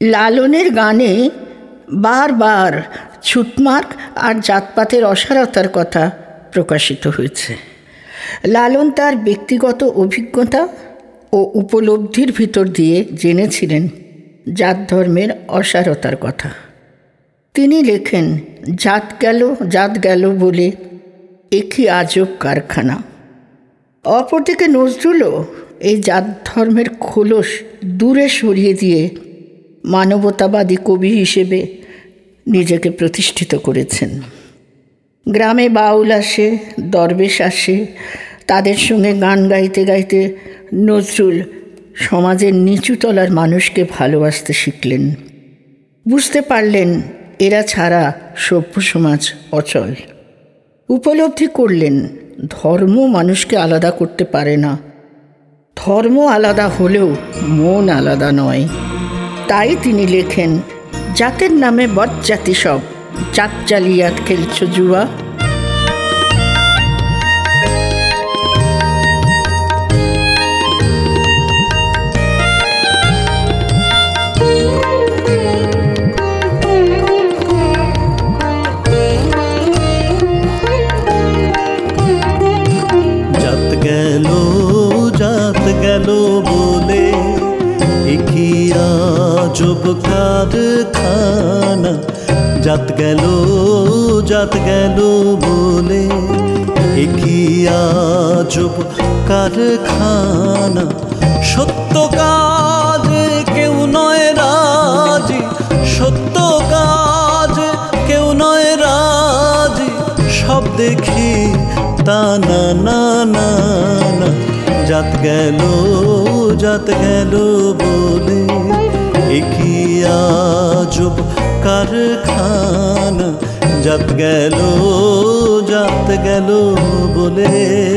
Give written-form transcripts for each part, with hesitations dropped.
লালনের গানে বারবার ছুটমার্ক আর জাতপাতের অসারতার কথা প্রকাশিত হয়েছে। লালন তার ব্যক্তিগত অভিজ্ঞতা ও উপলব্ধির ভিতর দিয়ে জেনেছিলেন জাত ধর্মের অসারতার কথা। তিনি লেখেন, জাত গেল বলে একই আজব কারখানা। অপরদিকে নজরুলও এই জাত ধর্মের খোলস দূরে সরিয়ে দিয়ে মানবতাবাদী কবি হিসেবে নিজেকে প্রতিষ্ঠিত করেছেন। গ্রামে বাউল আসে, দরবেশ আসে, তাদের সঙ্গে গান গাইতে গাইতে নজরুল সমাজের নিচুতলার মানুষকে ভালোবাসতে শিখলেন। বুঝতে পারলেন এরা ছাড়া সভ্য সমাজ অচল। উপলব্ধি করলেন ধর্ম মানুষকে আলাদা করতে পারে না, ধর্ম আলাদা হলেও মন আলাদা নয়। তাই তিনি লেখেন, জাতের নামে বজ্জাতি সব, জাত জালিয়াত খেলছ জুয়া। জাত গেল বলে একই আজব কারখানা। জাত গেল বলে একই আজব কারখানা। সত্য কাজে কেউ নয় রাজি, সত্য কাজে কেউ নয় রাজি, সব দেখি তা না না না না। জাত গেল বলে একই আজব কারখানা। জাত গেল বলে।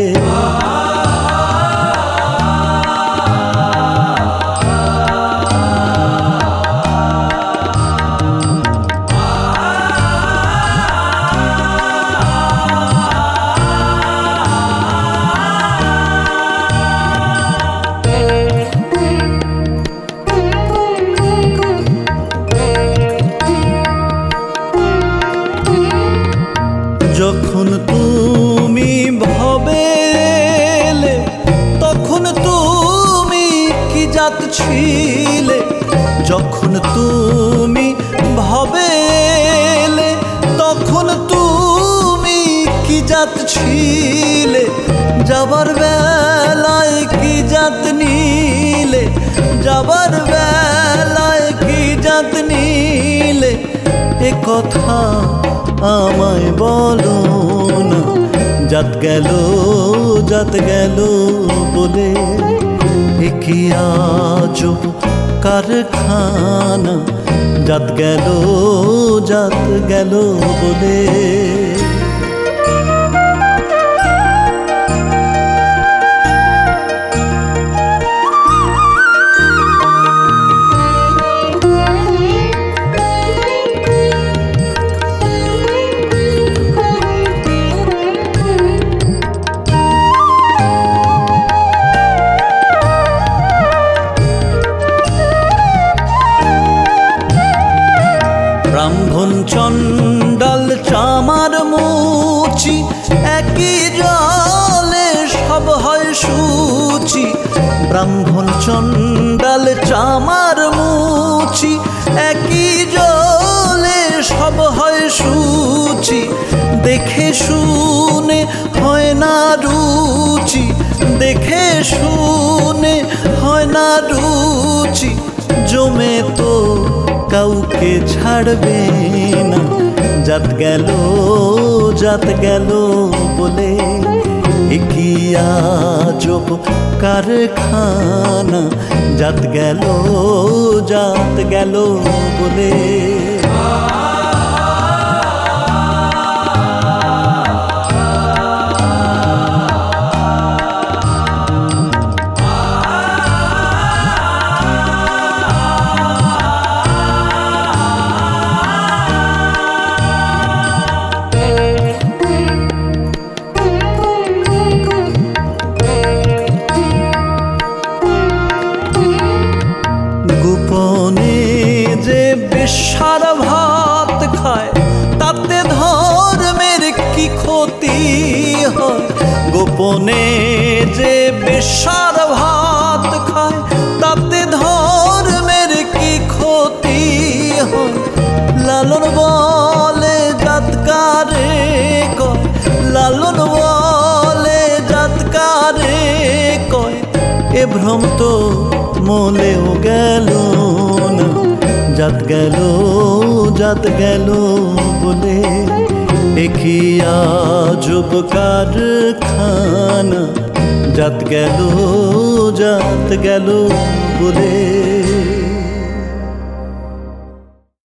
যখন তুমি ভবে এলে তখন তুমি কি জাত ছিলে? যখন তুমি ভবে এলে তখন তুমি কি জাত ছিলে? যাবার বেলায় কি জাত নিলে? যাবার বেলায় কি জাত নিলে? এ কথা আমায় বলো না। জাত গেল বলে একই আজব কারখানা। জাত গেল বলে। ব্রাহ্মণ চণ্ডাল চামার মুচি, একই জলে সব হয় সূচি। ব্রাহ্মণ চণ্ডাল চামার মুচি, একই জলে সব হয় সূচি। দেখে শুনে হয় না রুচি, দেখে শুনে হয় না রুচি। জমে তো কাউকে ছাড়বে না। জাত গেল বলে একই আজব কারখানা। জাত গেল বলে। বেশ্যার ভাত খায় তাতে ধর্মের কি ক্ষতি হয়? গোপনে যে বেশ্যার ভাত খায় তাতে ধর্মের কি ক্ষতি হয়? লালন বলে জাতকারে কয়, লালন বলে জাতকারে কয়, এ ভ্রম তো মলেও গেল না। জাত গেল বলে একই আজব কারখানা। জাত গেল বলে।